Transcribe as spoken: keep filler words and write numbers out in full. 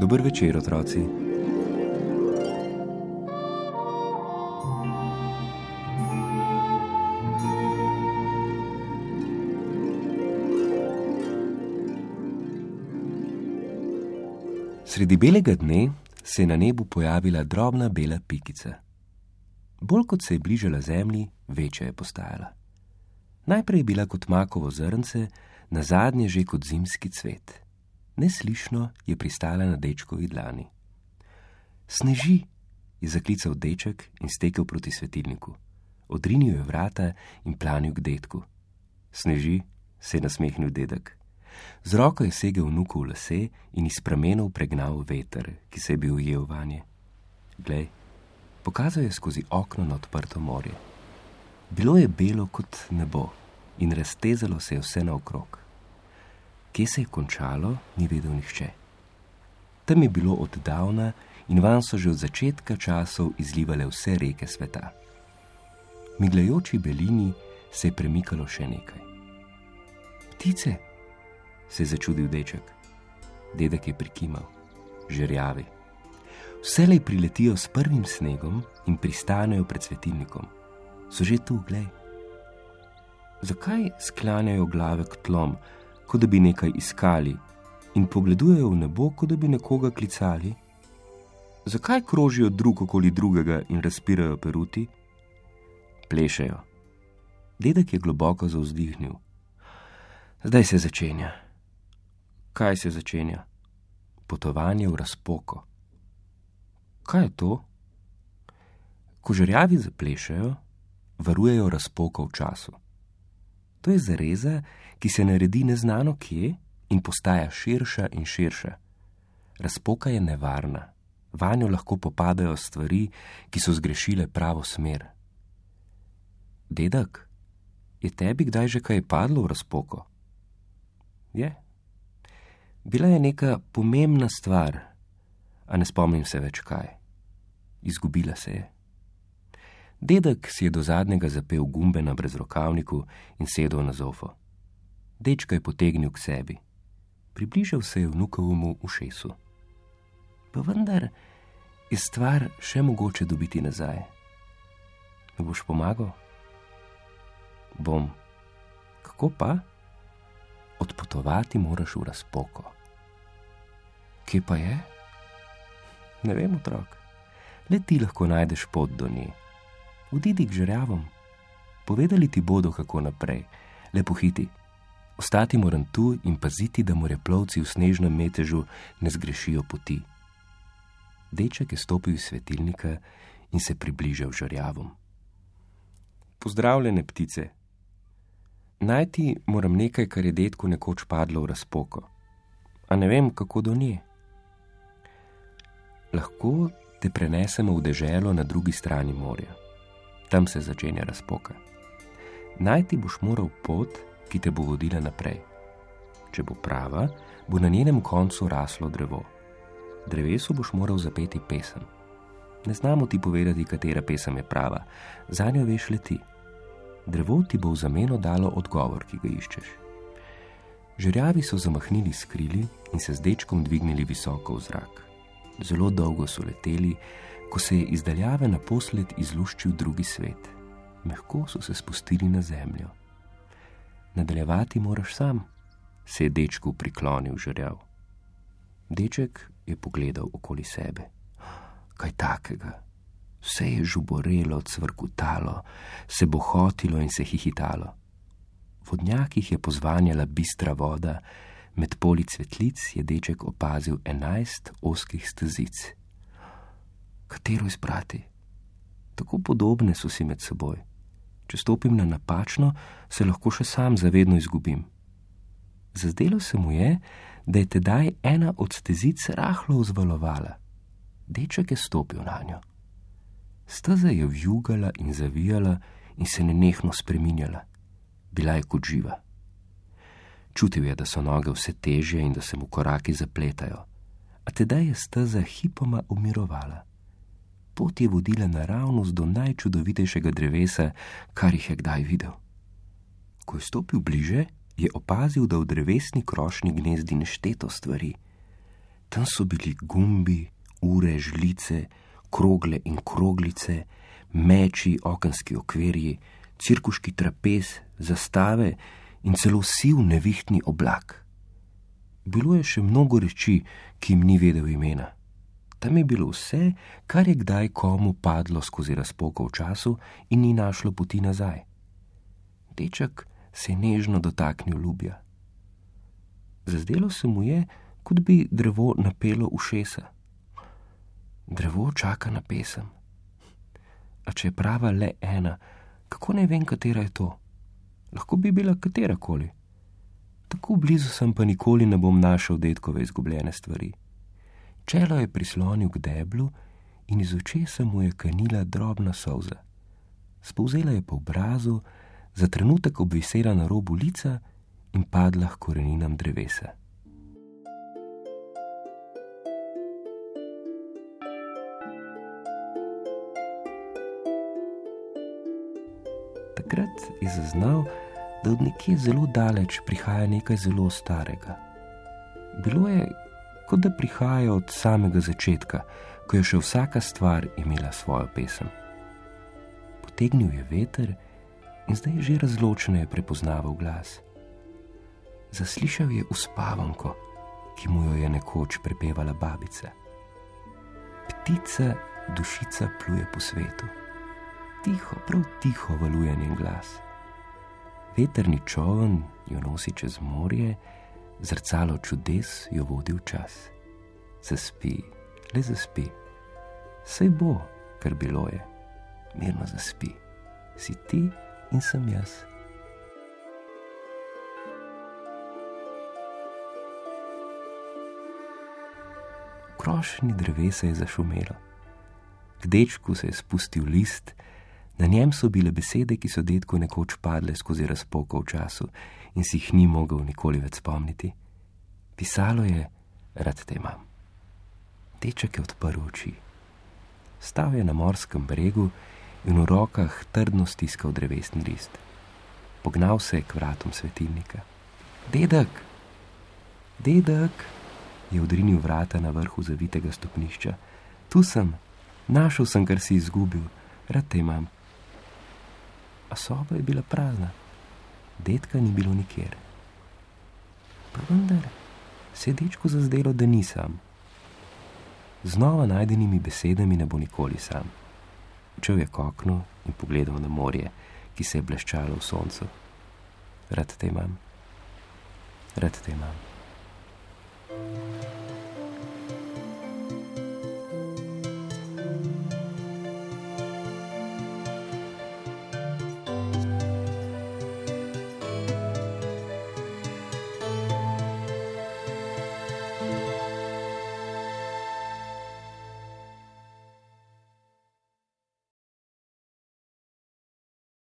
Dober večer, otroci. Sredi belega dne se je na nebu pojavila drobna bela pikica. Bolj kot se je bližala zemlji, večja je postajala. Najprej je bila kot makovo zrnce, nazadnje že kot zimski cvet. Neslišno je pristala na dečkovi dlani. Sneži, je zaklical deček in stekel proti svetilniku. Odrinil je vrata in planil k dedku. Sneži, se je nasmehnil dedek. Z roko je segel vnuku v lase in iz pramenov pregnal veter, ki se je bil ujel vanje. Glej, pokazal je skozi okno na odprto morje. Bilo je belo kot nebo in raztezalo se je vse naokrog. Kje se je končalo, ni vedel nihče. Tam je bilo oddavna in vanj so že od začetka časov izlivale vse reke sveta. V miglajoči belini se je premikalo še nekaj. Ptice, se je začudil deček. Dedek je prikimal. Žerjavi. Vselej priletijo s prvim snegom in pristanejo pred svetilnikom. So že tu, glej. Zakaj sklanjajo glave k tlom, kot da bi nekaj iskali, in pogledujejo v nebo, kot da bi nekoga klicali? Zakaj krožijo drug okoli drugega in razpirajo peruti? Plešejo. Dedek je globoko zavzdihnil. Zdaj se začenja. Kaj se začenja? Potovanje v razpoko. Kaj je to? Ko žerjavi zaplešajo, varujejo razpoko v času. To je zareza, ki se naredi neznano kje in postaja širša in širša. Razpoka je nevarna. Vanjo lahko popadajo stvari, ki so zgrešile pravo smer. Dedek, je tebi kdaj že kaj padlo v razpoko? Je. Bila je neka pomembna stvar, a ne spomnim se več kaj. Izgubila se je. Dedek si je do zadnjega zapel gumbe na brezrokavniku in sedel na zofo. Dečka je potegnil k sebi. Približal se je vnukovemu ušesu. Pa vendar je stvar še mogoče dobiti nazaj. Me boš pomagal? Bom. Kako pa? Odpotovati moraš v razpoko. Kje pa je? Ne vem, otrok. Le ti lahko najdeš pot do nje. Odidi k žerjavom. Povedali ti bodo, kako naprej. Le pohiti. Ostati moram tu in paziti, da moreplovci v snežnem metežu ne zgrešijo poti. Deček je stopil iz svetilnika in se približal žerjavom. Pozdravljene, ptice. Najti moram nekaj, kar je dedku nekoč padlo v razpoko. A ne vem, kako do nje. Lahko te prenesemo v deželo na drugi strani morja. Tam se začenja razpoka. Najti boš moral pot, ki te bo vodila naprej. Če bo prava, bo na njenem koncu raslo drevo. Drevesu boš moral zapeti pesem. Ne znamo ti povedati, katera pesem je prava. Zanjo veš le ti. Drevo ti bo v zameno dalo odgovor, ki ga iščeš. Žerjavi so zamahnili s krili in se z dečkom dvignili visoko v zrak. Zelo dolgo so leteli, ko se je iz daljave naposled izluščil drugi svet. Mehko so se spustili na zemljo. Nadaljevati moraš sam, se je dečku priklonil žerjav. Deček je pogledal okoli sebe. Kaj takega? Vse je žuborelo, cvrkutalo, se bohotilo in se hihitalo. V vodnjakih je pozvanjala bistra voda, med poli cvetlic je deček opazil enajst ozkih stezic. Katero izbrati? Tako podobne so si med seboj. Če stopim na napačno, se lahko še sam zavedno izgubim. Zazdelo se mu je, da je tedaj ena od stezic rahlo vzvalovala. Deček je stopil na njo. Steza je vjugala in zavijala in se nenehno spreminjala. Bila je kot živa. Čutil je, da so noge vse težje in da se mu koraki zapletajo, a tedaj je steza hipoma umirovala. Pot je vodila naravnost do najčudovitejšega drevesa, kar jih je kdaj videl. Ko je stopil bliže, je opazil, da v drevesni krošnji gnezdi nešteto stvari. Tam so bili gumbi, ure, žlice, krogle in kroglice, meči, okenski okvirji, cirkuški trapez, zastave in celo siv nevihtni oblak. Bilo je še mnogo reči, ki jim ni vedel imena. Tam je bilo vse, kar je kdaj komu padlo skozi razpoko v času in ni našlo poti nazaj. Deček se je nežno dotaknil ljubja. Zazdelo se mu je, kot bi drevo napelo ušesa. Drevo čaka na pesem. A če je prava le ena, kako ne vem, katera je to? Lahko bi bila katerakoli. Tako blizu sem, pa nikoli ne bom našel dedkove izgubljene stvari. Čelo je prislonil k deblu in iz očesa mu je kanila drobna solza. Spolzela je po obrazu, za trenutek obvisela na robu lica in padla k koreninam drevesa. Takrat je zaznal, da od nekje zelo daleč prihaja nekaj zelo starega. Bilo je, kot da prihaja od samega začetka, ko je še vsaka stvar imela svojo pesem. Potegnil je veter in zdaj že razločneje prepoznaval glas. Zaslišal je uspavanko, ki mu jo je nekoč prepevala babica. Ptica, dušica pluje po svetu. Tiho, prav tiho valuje njen glas. Veterni čoln jo nosi čez morje, zrcalo čudes jo vodi v čas. Zaspi, le zaspi. Saj bo, kar bilo je. Mirno zaspi. Si ti in sem jaz. V krošnji drevesa je zašumelo. K dečku se je spustil list. Na njem so bile besede, ki so dedku nekoč padle skozi razpoko v času in si jih ni mogel nikoli več spomniti. Pisalo je: rad te imam. Deček je odprl oči. Stal je na morskem bregu in v rokah trdno stiskal drevesni list. Pognal se je k vratom svetilnika. Dedek! Dedek! Je odrinil vrata na vrhu zavitega stopnišča. Tu sem, našel sem, kar si izgubil. Rad te imam. A soba je bila prazna. Dedka ni bilo nikjer. Pa vendar se je dečku zazdelo, da ni sam. Z znova najdenimi besedami ne bo nikoli sam. Učel je k oknu in pogledal na morje, ki se je bleščalo v soncu. Rad te imam. Rad te imam.